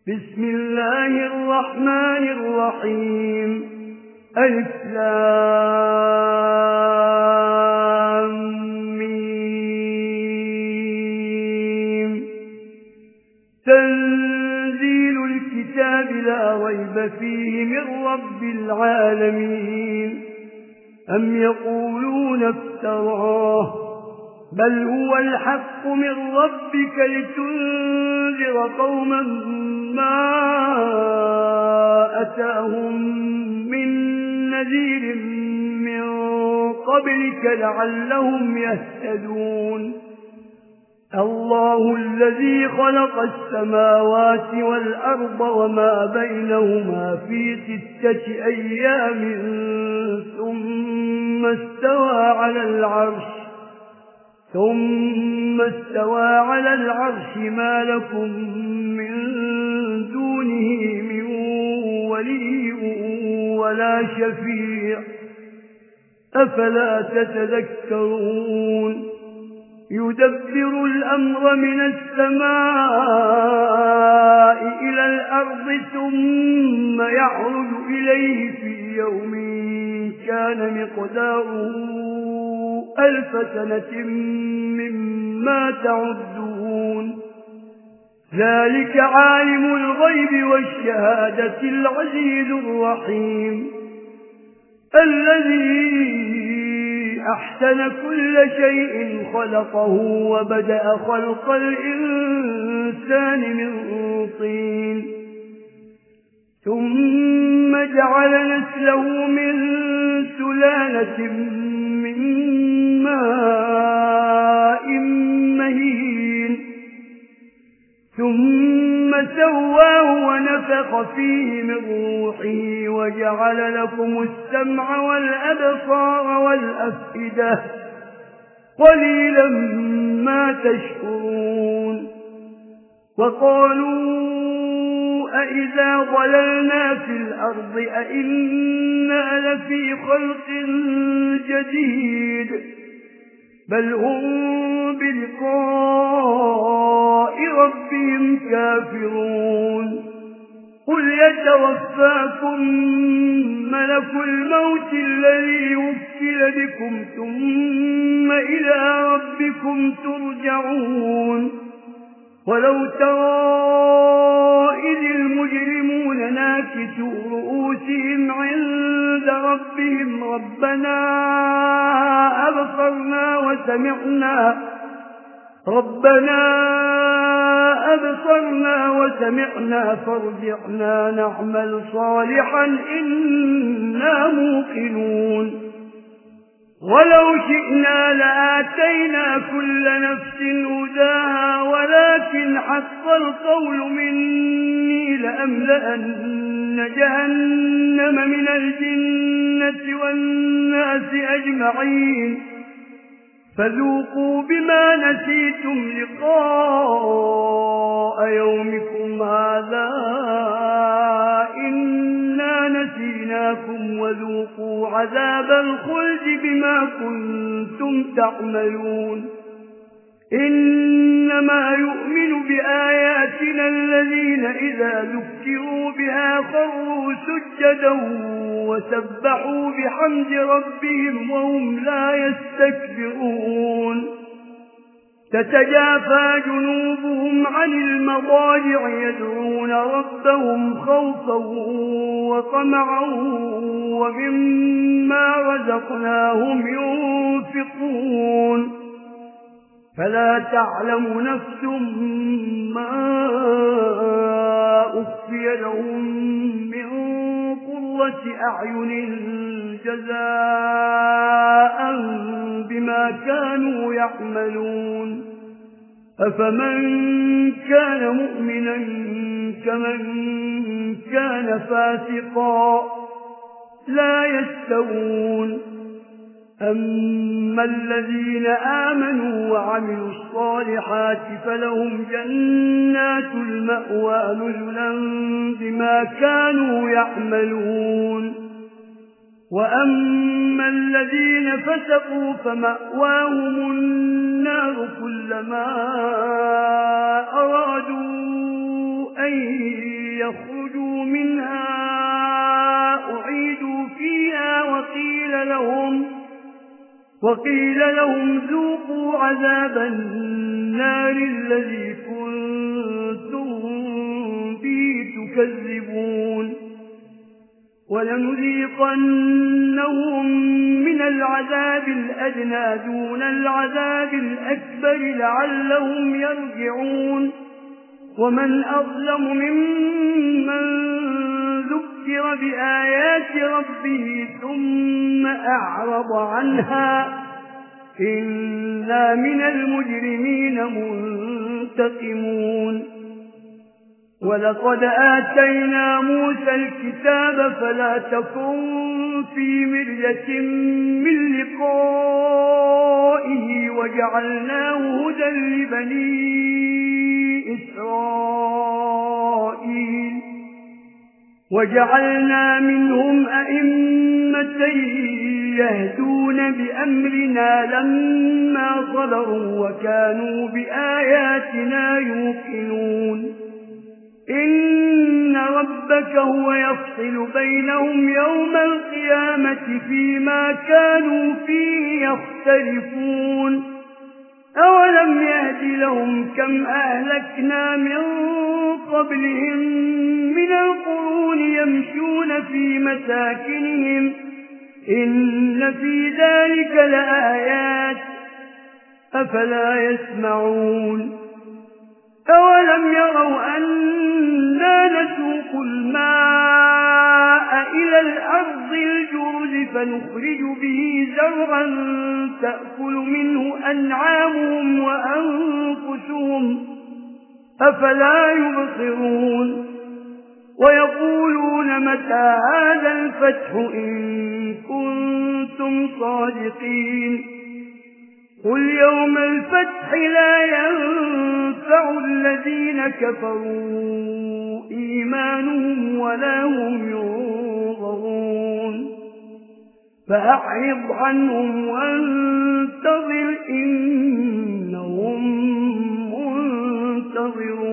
بسم الله الرحمن الرحيم ألف لام ميم تنزيل الكتاب لا ريب فيه من رب العالمين أم يقولون افتراه بل هو الحق من ربك لتنذر قوما ما أتاهم من نذير من قبلك لعلهم يهتدون الله الذي خلق السماوات والأرض وما بينهما في 6 أيام ثم استوى على العرش ما لكم من دونه من ولي ولا شفيع أفلا تتذكرون يدبر الأمر من السماء إلى الأرض ثم يعرج إليه في يوم كان مقداره 1000 سنة مما تعدون ذلك عالم الغيب والشهادة العزيز الرحيم الذي أحسن كل شيء خلقه وبدأ خلق الإنسان من طين ثم جعل نسله من سلالة من ماء مهين ثم سواه ونفخ فيه من روحه وجعل لكم السمع والأبصار والأفئدة قليلا ما تشكرون وقالوا أئذا ضللنا في الأرض أئنا لفي خلق جديد بل هم بلقاء ربهم كافرون قل يتوفاكم ملك الموت الذي وكل بكم ثم إلى ربكم ترجعون ولو ترى إذ المجرمون ناكسوا رؤوسهم عند ربهم ربنا أبصرنا وسمعنا فارجعنا نعمل صالحا إنا موقنون ولو شئنا لآتينا كل نفس هداها ولكن حق القول مني لأملأن جهنم من الجنة والناس أجمعين فذوقوا بما نسيتم لقاء يومكم هذا إنا نسيناكم وذوقوا عذاب الخلد بما كنتم تعملون إنما يؤمن بآياتنا الذين إذا ذكروا بها خروا سجدا وسبحوا بحمد ربهم وهم لا يستكبرون تتجافى جنوبهم عن المضاجع يدعون ربهم خوفا وطمعا ومما رزقناهم ينفقون فلا تعلم نفس ما أخفي لهم من قرة أعين جزاء بما كانوا يعملون أفمن كان مؤمنا كمن كان فاسقا لا يستوون أما الذين آمنوا وعملوا الصالحات فلهم جنات المأوى نزلا بما كانوا يعملون وأما الذين فسقوا فمأواهم النار كلما أرادوا أن ليخرجوا منها أعيدوا فيها وقيل لهم ذوقوا عذاب النار الذي كنتم به تكذبون ولنذيقنهم من العذاب الأدنى دون العذاب الأكبر لعلهم يرجعون ومن أظلم ممن ذكر بآيات ربه ثم أعرض عنها إنا من المجرمين منتقمون ولقد آتينا موسى الكتاب فلا تكن في مرية من لقائه وجعلناه هدى لبني إسرائيل وجعلنا منهم أئمة يهدون بأمرنا لما صبروا وكانوا بآياتنا يوقنون إن ربك هو يفصل بينهم يوم القيامة فيما كانوا فيه يختلفون أولم يهد لهم كم أهلكنا من قبلهم من القرون يمشون في مساكنهم إن في ذلك لآيات أفلا يسمعون أولم يروا أنا نسوق الماء إلى الأرض الجرز فنخرج به زرعا تأكل منه أنعامهم وأنفسهم أفلا يبصرون ويقولون متى هذا الفتح إن كنتم صادقين قل يوم الفتح لا ينفع الذين كفروا إيمانهم ولا هم ينظرون فأعرض عنهم وانتظر إنهم منتظرون